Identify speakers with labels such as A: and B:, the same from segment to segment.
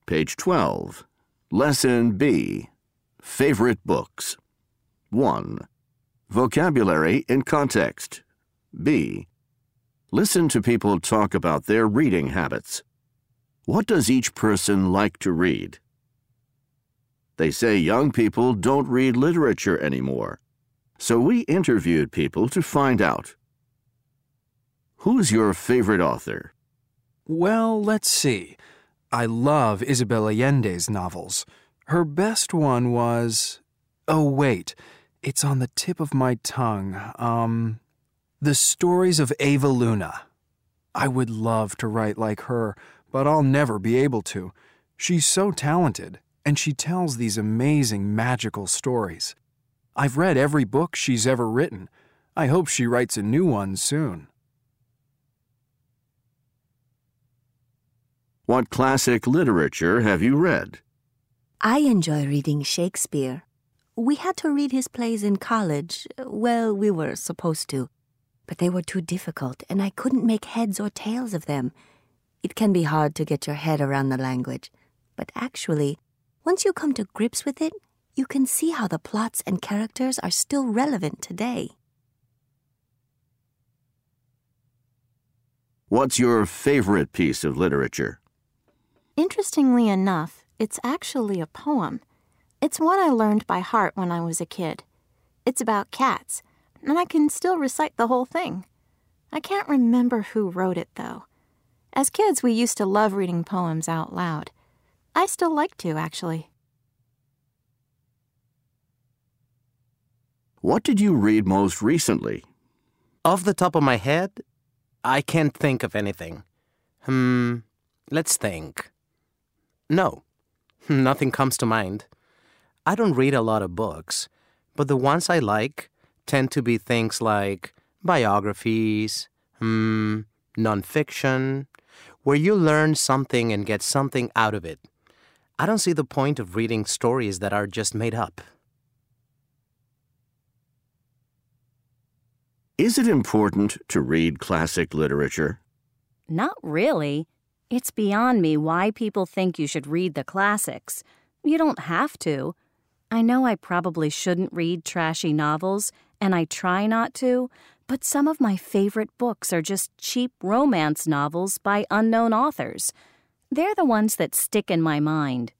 A: Page 12. Lesson B. Favorite books. 1. Vocabulary in context. B. Listen to people talk about their reading habits. What does each person like to read? They say young people don't read literature anymore. So we interviewed people to find out. Who's your favorite author?
B: Well, let's see. I love Isabel Allende's novels. Her best one was... Oh, wait. It's on the tip of my tongue. The Stories of Eva Luna. I would love to write like her, but I'll never be able to. She's so talented, and she tells these amazing magical stories. I've read every book she's ever written. I hope she writes a new one soon.
A: What classic literature have you read?
C: I enjoy reading Shakespeare. We had to read his plays in college. Well, we were supposed to. But they were too difficult, and I couldn't make heads or tails of them. It can be hard to get your head around the language. But actually, once you come to grips with it, you can see how the plots and characters are still relevant today.
A: What's your favorite piece of literature?
D: Interestingly enough, it's actually a poem. It's one I learned by heart when I was a kid. It's about cats, and I can still recite the whole thing. I can't remember who wrote it, though. As kids, we used to love reading poems out loud. I still like to, actually.
A: What did you read most recently?
E: Off the top of my head, I can't think of anything. Let's think. No, nothing comes to mind. I don't read a lot of books, but the ones I like tend to be things like biographies, nonfiction, where you learn something and get something out of it. I don't see the point of reading stories that are just made up.
A: Is it important to read classic literature?
F: Not really. It's beyond me why people think you should read the classics. You don't have to. I know I probably shouldn't read trashy novels, and I try not to, but some of my favorite books are just cheap romance novels by unknown authors. They're the ones that stick in my mind.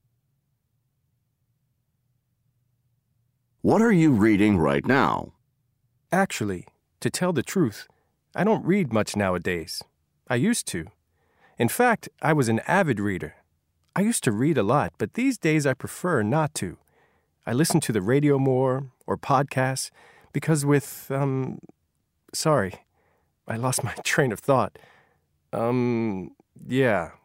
A: What are you reading right now?
G: Actually, to tell the truth, I don't read much nowadays. I used to. In fact, I was an avid reader. I used to read a lot, but these days I prefer not to. I listen to the radio more, or podcasts, because sorry, I lost my train of thought. Yeah.